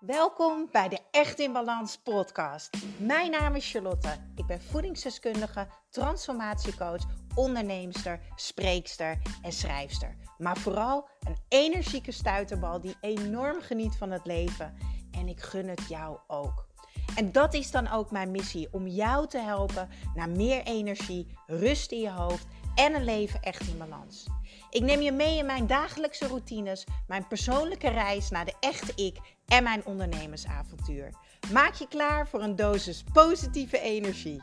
Welkom bij de Echt in Balans podcast. Mijn naam is Charlotte. Ik ben voedingsdeskundige, transformatiecoach, onderneemster, spreekster en schrijfster. Maar vooral een energieke stuiterbal die enorm geniet van het leven. En ik gun het jou ook. En dat is dan ook mijn missie, om jou te helpen naar meer energie, rust in je hoofd en een leven echt in balans. Ik neem je mee in mijn dagelijkse routines, mijn persoonlijke reis naar de echte ik en mijn ondernemersavontuur. Maak je klaar voor een dosis positieve energie.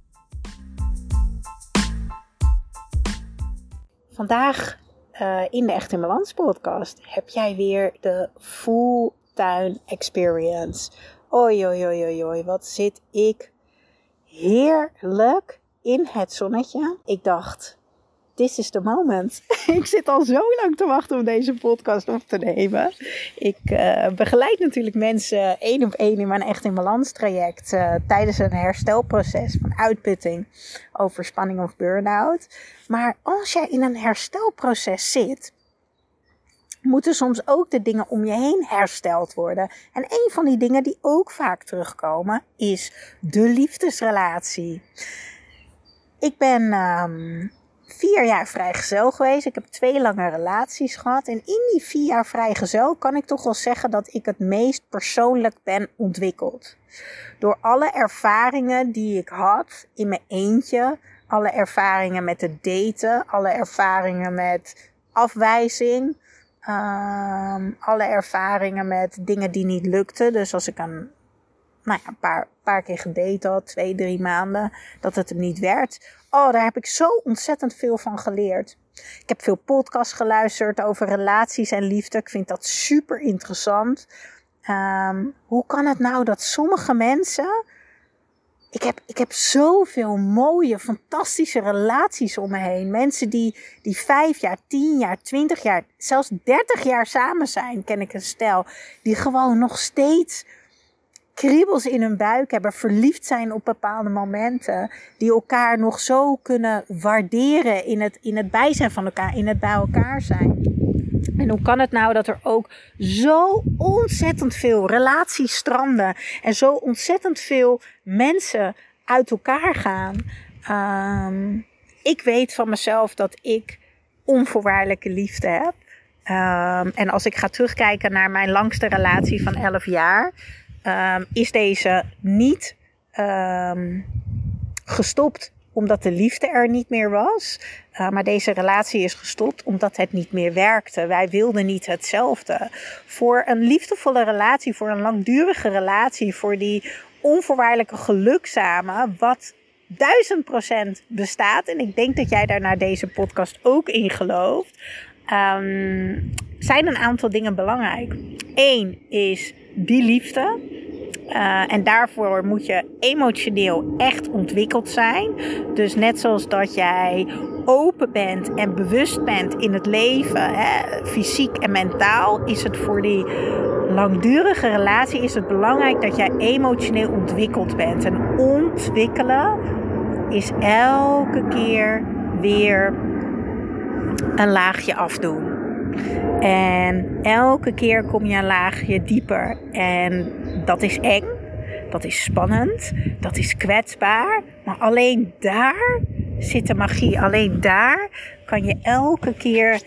Vandaag in de Echt in Balans podcast heb jij weer de Full Tuin Experience. Oei, wat zit ik heerlijk in het zonnetje. Ik dacht, this is the moment. Ik zit al zo lang te wachten om deze podcast op te nemen. Ik begeleid natuurlijk mensen 1 op 1 in mijn Echt in Balans traject. Tijdens een herstelproces van uitputting, overspanning of burn-out. Maar als jij in een herstelproces zit, moeten soms ook de dingen om je heen hersteld worden. En een van die dingen die ook vaak terugkomen is de liefdesrelatie. Ik ben 4 jaar vrijgezel geweest. Ik heb 2 lange relaties gehad. En in die 4 jaar vrijgezel kan ik toch wel zeggen dat ik het meest persoonlijk ben ontwikkeld. Door alle ervaringen die ik had in mijn eentje. Alle ervaringen met het daten. Alle ervaringen met afwijzing. Alle ervaringen met dingen die niet lukten. Dus als ik een paar keer gedate had, 2-3 maanden, dat het hem niet werd. Daar heb ik zo ontzettend veel van geleerd. Ik heb veel podcasts geluisterd over relaties en liefde. Ik vind dat super interessant. Hoe kan het nou dat sommige mensen... Ik heb zoveel mooie, fantastische relaties om me heen. Mensen die 5 jaar, 10 jaar, 20 jaar, zelfs 30 jaar samen zijn, ken ik een stel. Die gewoon nog steeds kriebels in hun buik hebben, verliefd zijn op bepaalde momenten. Die elkaar nog zo kunnen waarderen in het bijzijn van elkaar, in het bij elkaar zijn. En hoe kan het nou dat er ook zo ontzettend veel relaties stranden en zo ontzettend veel mensen uit elkaar gaan? Ik weet van mezelf dat ik onvoorwaardelijke liefde heb. En als ik ga terugkijken naar mijn langste relatie van 11 jaar... is deze niet gestopt omdat de liefde er niet meer was. Maar deze relatie is gestopt omdat het niet meer werkte. Wij wilden niet hetzelfde. Voor een liefdevolle relatie, voor een langdurige relatie, voor die onvoorwaardelijke geluk samen, wat 1000% bestaat. En ik denk dat jij daar naar deze podcast ook in gelooft. Zijn een aantal dingen belangrijk. 1 is die liefde. En daarvoor moet je emotioneel echt ontwikkeld zijn. Dus net zoals dat jij open bent en bewust bent in het leven, fysiek en mentaal, is het voor die langdurige relatie is het belangrijk dat jij emotioneel ontwikkeld bent. En ontwikkelen is elke keer weer een laagje afdoen. En elke keer kom je een laagje dieper. En dat is eng. Dat is spannend. Dat is kwetsbaar. Maar alleen daar zit de magie. Alleen daar kan je elke keer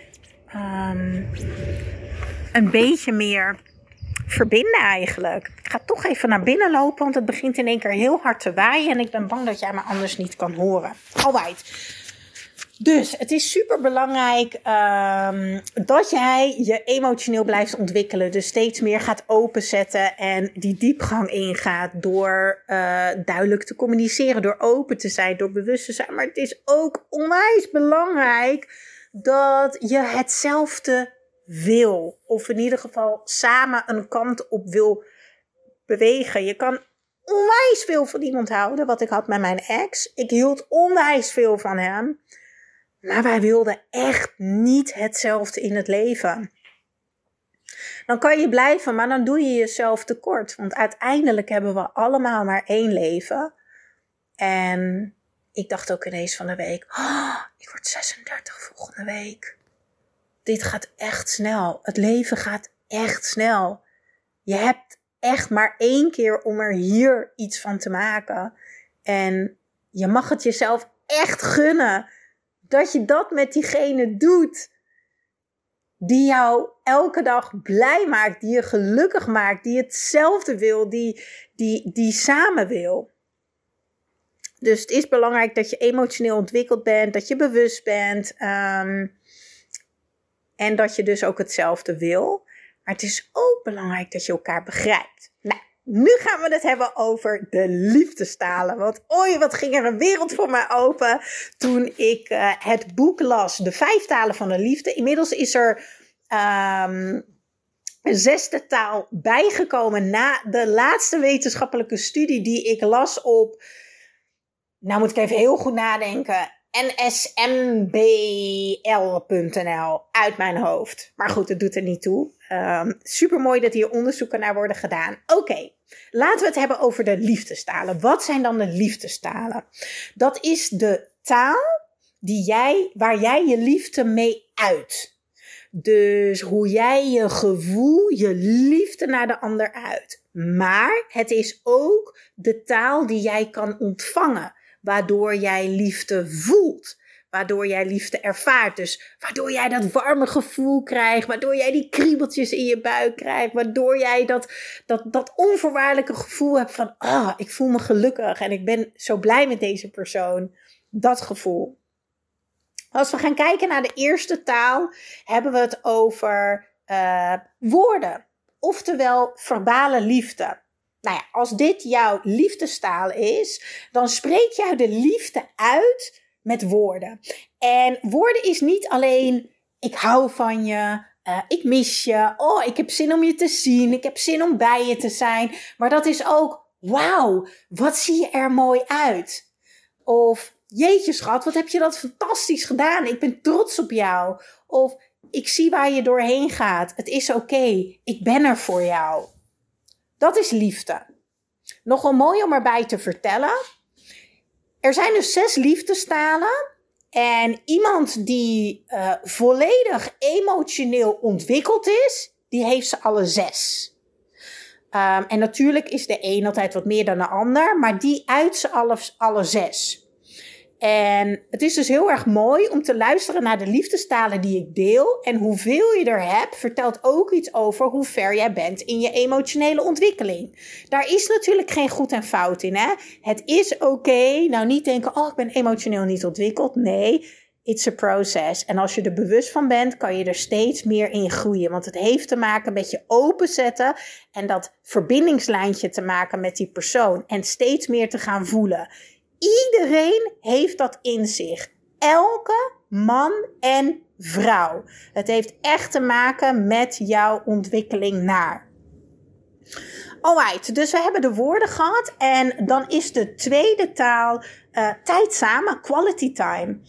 een beetje meer verbinden eigenlijk. Ik ga toch even naar binnen lopen, want het begint in één keer heel hard te waaien. En ik ben bang dat jij me anders niet kan horen. Alright. Dus het is super belangrijk dat jij je emotioneel blijft ontwikkelen. Dus steeds meer gaat openzetten en die diepgang ingaat door duidelijk te communiceren. Door open te zijn, door bewust te zijn. Maar het is ook onwijs belangrijk dat je hetzelfde wil. Of in ieder geval samen een kant op wil bewegen. Je kan onwijs veel van iemand houden, wat ik had met mijn ex. Ik hield onwijs veel van hem. Maar wij wilden echt niet hetzelfde in het leven. Dan kan je blijven, maar dan doe je jezelf tekort. Want uiteindelijk hebben we allemaal maar 1 leven. En ik dacht ook ineens van de week, ik word 36 volgende week. Dit gaat echt snel. Het leven gaat echt snel. Je hebt echt maar 1 keer om er hier iets van te maken. En je mag het jezelf echt gunnen dat je dat met diegene doet die jou elke dag blij maakt, die je gelukkig maakt, die hetzelfde wil, die samen wil. Dus het is belangrijk dat je emotioneel ontwikkeld bent, dat je bewust bent en dat je dus ook hetzelfde wil. Maar het is ook belangrijk dat je elkaar begrijpt. Nou, nu gaan we het hebben over de liefdestalen. Want wat ging er een wereld voor mij open toen ik het boek las, De 5 talen van de liefde. Inmiddels is er een 6e taal bijgekomen na de laatste wetenschappelijke studie die ik las op, nou moet ik even heel goed nadenken, nsmbl.nl uit mijn hoofd. Maar goed, het doet er niet toe. Supermooi dat hier onderzoeken naar worden gedaan. Oké, laten we het hebben over de liefdestalen. Wat zijn dan de liefdestalen? Dat is de taal waar jij je liefde mee uit. Dus hoe jij je gevoel, je liefde naar de ander uit. Maar het is ook de taal die jij kan ontvangen. Waardoor jij liefde voelt. Waardoor jij liefde ervaart. Dus waardoor jij dat warme gevoel krijgt. Waardoor jij die kriebeltjes in je buik krijgt. Waardoor jij dat onvoorwaardelijke gevoel hebt van, ik voel me gelukkig. En ik ben zo blij met deze persoon. Dat gevoel. Als we gaan kijken naar de eerste taal, hebben we het over woorden. Oftewel verbale liefde. Nou ja, als dit jouw liefdestaal is, dan spreek jij de liefde uit met woorden. En woorden is niet alleen, ik hou van je, ik mis je, ik heb zin om je te zien, ik heb zin om bij je te zijn. Maar dat is ook, wauw, wat zie je er mooi uit. Of, jeetje schat, wat heb je dat fantastisch gedaan, ik ben trots op jou. Of, ik zie waar je doorheen gaat, het is oké, ik ben er voor jou. Dat is liefde. Nogal mooi om erbij te vertellen. Er zijn dus 6 liefdestalen. En iemand die volledig emotioneel ontwikkeld is, die heeft ze alle 6. En natuurlijk is de een altijd wat meer dan de ander, maar die uit ze alle 6. En het is dus heel erg mooi om te luisteren naar de liefdestalen die ik deel. En hoeveel je er hebt, vertelt ook iets over hoe ver jij bent in je emotionele ontwikkeling. Daar is natuurlijk geen goed en fout in, hè. Het is oké. Nou, niet denken, ik ben emotioneel niet ontwikkeld. Nee, it's a process. En als je er bewust van bent, kan je er steeds meer in groeien. Want het heeft te maken met je openzetten en dat verbindingslijntje te maken met die persoon. En steeds meer te gaan voelen. Iedereen heeft dat in zich. Elke man en vrouw. Het heeft echt te maken met jouw ontwikkeling naar. Alright, dus we hebben de woorden gehad. En dan is de tweede taal tijd samen, quality time.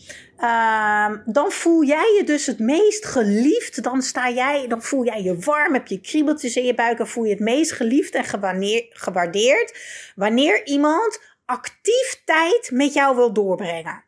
Dan voel jij je dus het meest geliefd. Dan voel jij je warm, heb je kriebeltjes in je buik. En voel je het meest geliefd en gewaardeerd. Wanneer iemand actief tijd met jou wil doorbrengen.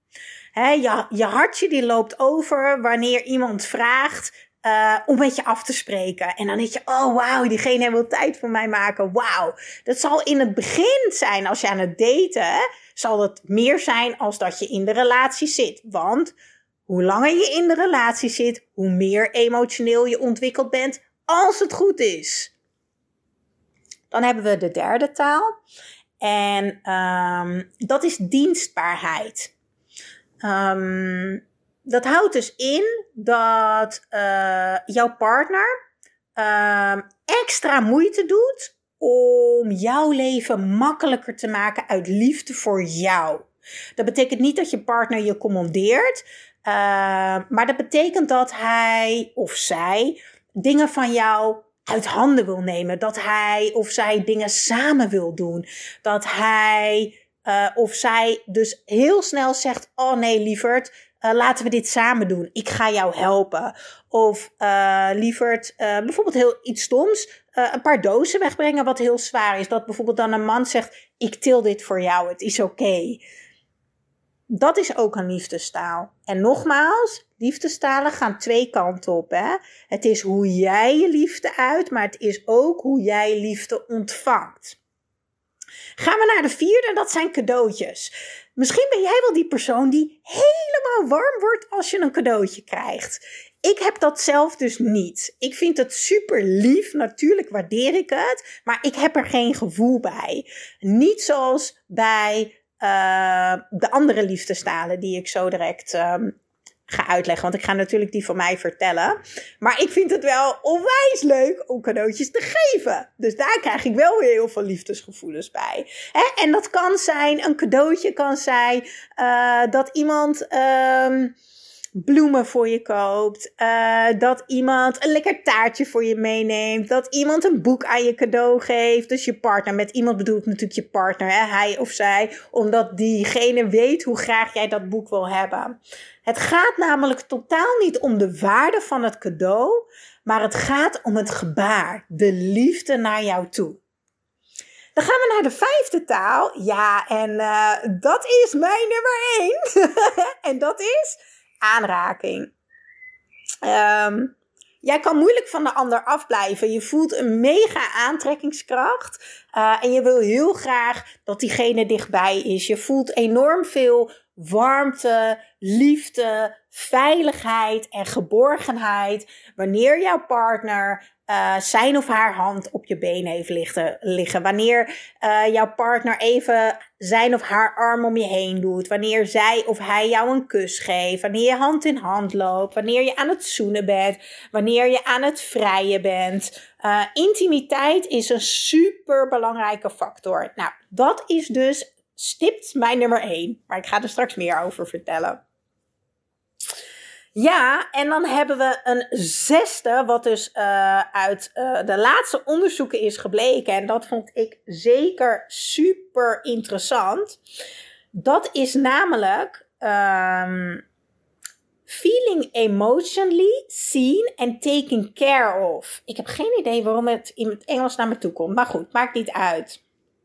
Je hartje die loopt over wanneer iemand vraagt om met je af te spreken. En dan denk je, wauw, diegene wil tijd voor mij maken. Wauw. Dat zal in het begin zijn als je aan het daten, zal het meer zijn als dat je in de relatie zit. Want hoe langer je in de relatie zit, hoe meer emotioneel je ontwikkeld bent, als het goed is. Dan hebben we de derde taal. En dat is dienstbaarheid. Dat houdt dus in dat jouw partner extra moeite doet om jouw leven makkelijker te maken uit liefde voor jou. Dat betekent niet dat je partner je commandeert, maar dat betekent dat hij of zij dingen van jou uit handen wil nemen. Dat hij of zij dingen samen wil doen. Dat hij of zij dus heel snel zegt, nee lieverd, laten we dit samen doen. Ik ga jou helpen. Of lieverd, bijvoorbeeld heel iets stoms, een paar dozen wegbrengen wat heel zwaar is. Dat bijvoorbeeld dan een man zegt, ik til dit voor jou, het is oké. Dat is ook een liefdestaal. En nogmaals, liefdestalen gaan 2 kanten op. Hè? Het is hoe jij je liefde uit, maar het is ook hoe jij liefde ontvangt. Gaan we naar de 4e, dat zijn cadeautjes. Misschien ben jij wel die persoon die helemaal warm wordt als je een cadeautje krijgt. Ik heb dat zelf dus niet. Ik vind het super lief, natuurlijk waardeer ik het, maar ik heb er geen gevoel bij. Niet zoals bij de andere liefdestalen die ik zo direct ga uitleggen. Want ik ga natuurlijk die van mij vertellen. Maar ik vind het wel onwijs leuk om cadeautjes te geven. Dus daar krijg ik wel weer heel veel liefdesgevoelens bij. En dat kan zijn, een cadeautje kan zijn dat iemand bloemen voor je koopt. Dat iemand een lekker taartje voor je meeneemt. Dat iemand een boek aan je cadeau geeft. Dus je partner. Met iemand bedoel ik natuurlijk je partner. Hij of zij. Omdat diegene weet hoe graag jij dat boek wil hebben. Het gaat namelijk totaal niet om de waarde van het cadeau. Maar het gaat om het gebaar. De liefde naar jou toe. Dan gaan we naar de 5e taal. Ja, en dat is mijn nummer 1. En dat is aanraking. Jij kan moeilijk van de ander afblijven. Je voelt een mega aantrekkingskracht. En je wil heel graag dat diegene dichtbij is. Je voelt enorm veel warmte, liefde, veiligheid en geborgenheid wanneer jouw partner zijn of haar hand op je been heeft liggen. Wanneer jouw partner even zijn of haar arm om je heen doet. Wanneer zij of hij jou een kus geeft. Wanneer je hand in hand loopt. Wanneer je aan het zoenen bent. Wanneer je aan het vrijen bent. Intimiteit is een super belangrijke factor. Nou, dat is dus stipt mijn nummer 1. Maar ik ga er straks meer over vertellen. Ja, en dan hebben we een 6e, wat dus uit de laatste onderzoeken is gebleken. En dat vond ik zeker super interessant. Dat is namelijk feeling emotionally seen and taken care of. Ik heb geen idee waarom het in het Engels naar me toe komt. Maar goed, maakt niet uit.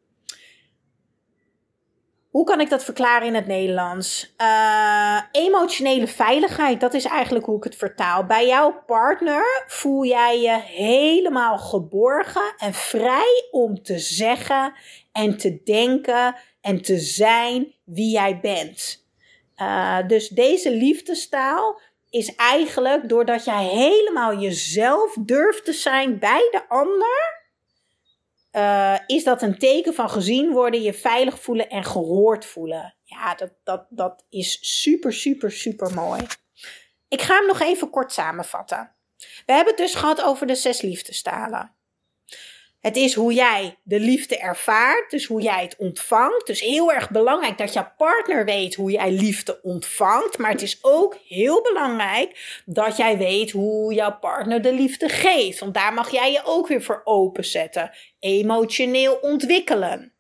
Hoe kan ik dat verklaren in het Nederlands? Emotionele veiligheid, dat is eigenlijk hoe ik het vertaal. Bij jouw partner voel jij je helemaal geborgen en vrij om te zeggen en te denken en te zijn wie jij bent. Dus deze liefdestaal is eigenlijk doordat jij helemaal jezelf durft te zijn bij de ander, is dat een teken van gezien worden, je veilig voelen en gehoord voelen. Ja, dat is super, super, super mooi. Ik ga hem nog even kort samenvatten. We hebben het dus gehad over de 6 liefdestalen. Het is hoe jij de liefde ervaart, dus hoe jij het ontvangt. Dus heel erg belangrijk dat jouw partner weet hoe jij liefde ontvangt. Maar het is ook heel belangrijk dat jij weet hoe jouw partner de liefde geeft. Want daar mag jij je ook weer voor openzetten. Emotioneel ontwikkelen.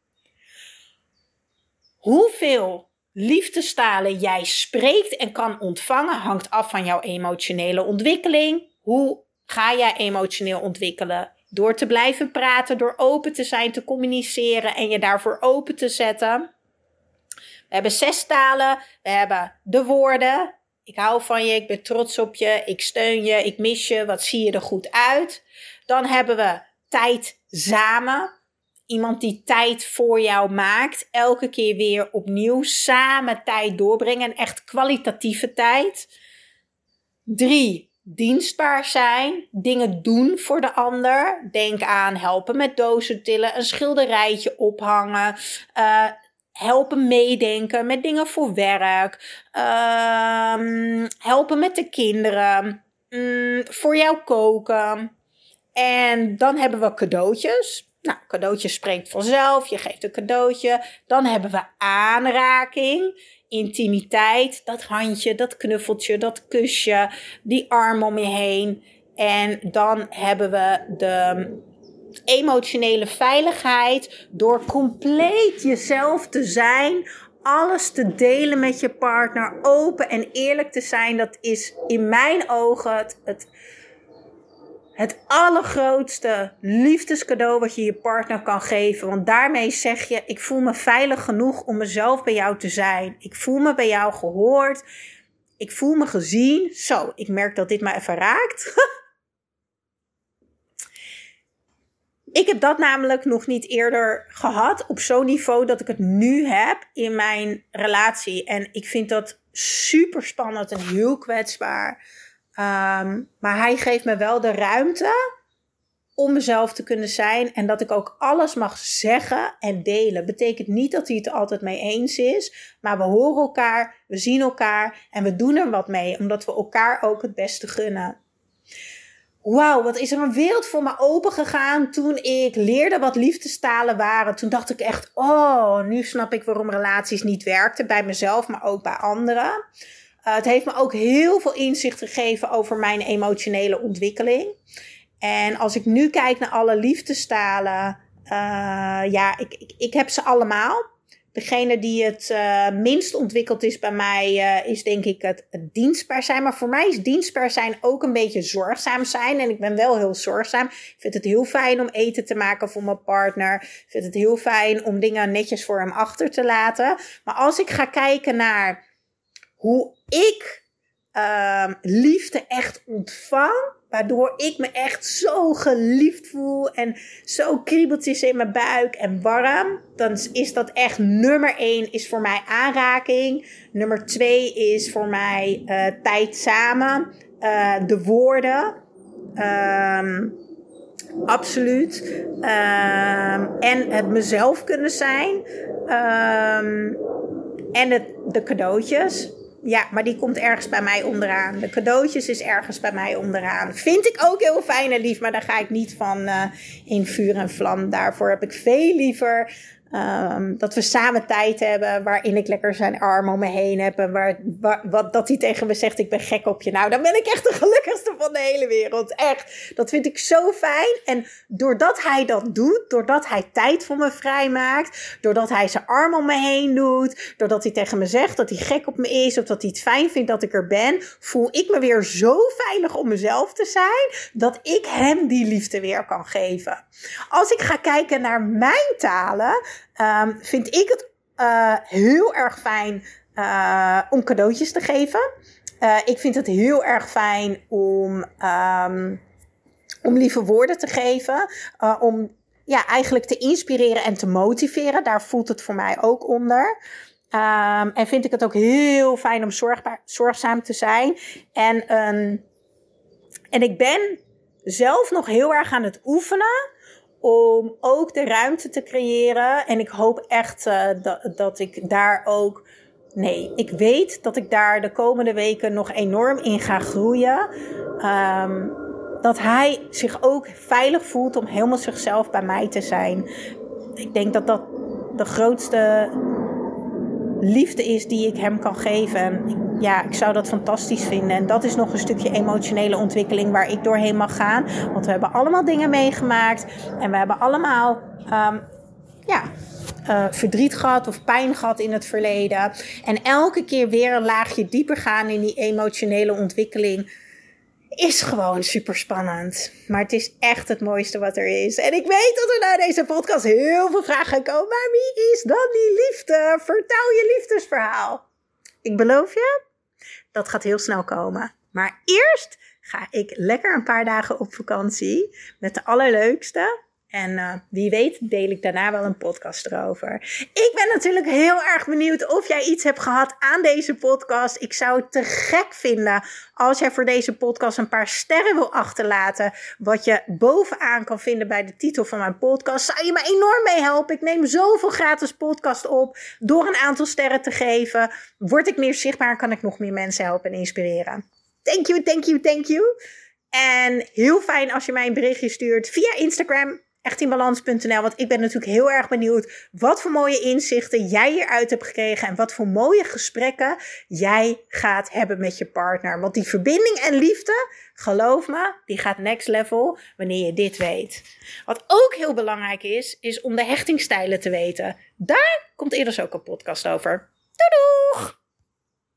Hoeveel liefdestalen jij spreekt en kan ontvangen hangt af van jouw emotionele ontwikkeling. Hoe ga jij emotioneel ontwikkelen? Door te blijven praten, door open te zijn, te communiceren en je daarvoor open te zetten. We hebben 6 talen. We hebben de woorden. Ik hou van je, ik ben trots op je, ik steun je, ik mis je, wat zie je er goed uit. Dan hebben we tijd samen. Iemand die tijd voor jou maakt. Elke keer weer opnieuw samen tijd doorbrengen. Echt kwalitatieve tijd. 3. Dienstbaar zijn, dingen doen voor de ander. Denk aan helpen met dozen tillen, een schilderijtje ophangen, helpen meedenken met dingen voor werk, helpen met de kinderen, voor jou koken. En dan hebben we cadeautjes. Nou, cadeautje spreekt vanzelf, je geeft een cadeautje. Dan hebben we aanraking. Intimiteit, dat handje, dat knuffeltje, dat kusje, die arm om je heen. En dan hebben we de emotionele veiligheid door compleet jezelf te zijn, alles te delen met je partner, open en eerlijk te zijn. Dat is in mijn ogen het allergrootste liefdescadeau wat je je partner kan geven. Want daarmee zeg je, ik voel me veilig genoeg om mezelf bij jou te zijn. Ik voel me bij jou gehoord. Ik voel me gezien. Zo, ik merk dat dit me even raakt. Ik heb dat namelijk nog niet eerder gehad op zo'n niveau dat ik het nu heb in mijn relatie. En ik vind dat super spannend en heel kwetsbaar. Maar hij geeft me wel de ruimte om mezelf te kunnen zijn. En dat ik ook alles mag zeggen en delen. Betekent niet dat hij het er altijd mee eens is. Maar we horen elkaar, we zien elkaar en we doen er wat mee. Omdat we elkaar ook het beste gunnen. Wauw, wat is er een wereld voor me open gegaan toen ik leerde wat liefdestalen waren. Toen dacht ik echt, nu snap ik waarom relaties niet werkten. Bij mezelf, maar ook bij anderen. Het heeft me ook heel veel inzicht gegeven over mijn emotionele ontwikkeling. En als ik nu kijk naar alle liefdestalen, ik heb ze allemaal. Degene die het minst ontwikkeld is bij mij is denk ik het dienstbaar zijn. Maar voor mij is dienstbaar zijn ook een beetje zorgzaam zijn. En ik ben wel heel zorgzaam. Ik vind het heel fijn om eten te maken voor mijn partner. Ik vind het heel fijn om dingen netjes voor hem achter te laten. Maar als ik ga kijken naar hoe ik liefde echt ontvang, waardoor ik me echt zo geliefd voel en zo kriebeltjes in mijn buik en warm, dan is dat echt nummer 1 is voor mij aanraking. Nummer 2 is voor mij tijd samen. De woorden. Absoluut. En het mezelf kunnen zijn. En de cadeautjes. Ja, maar die komt ergens bij mij onderaan. De cadeautjes is ergens bij mij onderaan. Vind ik ook heel fijn en lief, maar daar ga ik niet van in vuur en vlam. Daarvoor heb ik veel liever dat we samen tijd hebben, waarin ik lekker zijn arm om me heen heb. En dat hij tegen me zegt, ik ben gek op je. Nou, dan ben ik echt de gelukkigste van de hele wereld. Echt, dat vind ik zo fijn. En doordat hij dat doet, doordat hij tijd voor me vrijmaakt, doordat hij zijn arm om me heen doet, doordat hij tegen me zegt dat hij gek op me is, of dat hij het fijn vindt dat ik er ben, voel ik me weer zo veilig om mezelf te zijn, dat ik hem die liefde weer kan geven. Als ik ga kijken naar mijn talen, vind ik het heel erg fijn om cadeautjes te geven. Ik vind het heel erg fijn om lieve woorden te geven. Om eigenlijk te inspireren en te motiveren. Daar voelt het voor mij ook onder. En vind ik het ook heel fijn om zorgzaam te zijn. En ik ben zelf nog heel erg aan het oefenen om ook de ruimte te creëren. En ik hoop echt dat ik daar ook... Nee, ik weet dat ik daar de komende weken nog enorm in ga groeien. Dat hij zich ook veilig voelt om helemaal zichzelf bij mij te zijn. Ik denk dat dat de grootste liefde is die ik hem kan geven. En ik zou dat fantastisch vinden. En dat is nog een stukje emotionele ontwikkeling waar ik doorheen mag gaan. Want we hebben allemaal dingen meegemaakt. En we hebben allemaal verdriet gehad of pijn gehad in het verleden. En elke keer weer een laagje dieper gaan in die emotionele ontwikkeling is gewoon super spannend. Maar het is echt het mooiste wat er is. En ik weet dat er na deze podcast heel veel vragen gaan komen. Maar wie is dan die liefde? Vertel je liefdesverhaal. Ik beloof je, dat gaat heel snel komen. Maar eerst ga ik lekker een paar dagen op vakantie met de allerleukste. En wie weet deel ik daarna wel een podcast erover. Ik ben natuurlijk heel erg benieuwd of jij iets hebt gehad aan deze podcast. Ik zou het te gek vinden als jij voor deze podcast een paar sterren wil achterlaten. Wat je bovenaan kan vinden bij de titel van mijn podcast. Zou je me enorm mee helpen. Ik neem zoveel gratis podcast op. Door een aantal sterren te geven, word ik meer zichtbaar en kan ik nog meer mensen helpen en inspireren. Thank you, thank you, thank you. En heel fijn als je mij een berichtje stuurt via Instagram. Echtinbalans.nl, want ik ben natuurlijk heel erg benieuwd wat voor mooie inzichten jij hieruit hebt gekregen en wat voor mooie gesprekken jij gaat hebben met je partner. Want die verbinding en liefde, geloof me, die gaat next level wanneer je dit weet. Wat ook heel belangrijk is om de hechtingstijlen te weten. Daar komt eerder ook een podcast over. Doei doei!